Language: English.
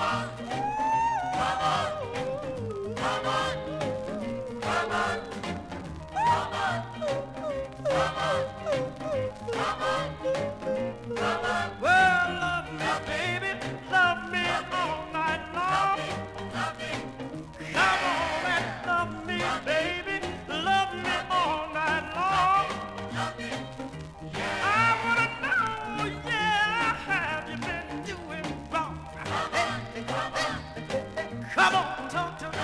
Well, love me, baby, love me all night long. Come on and love me, baby, love me all night long. I wanna know, yeah, have you been doing wrong? Come on, talk to me.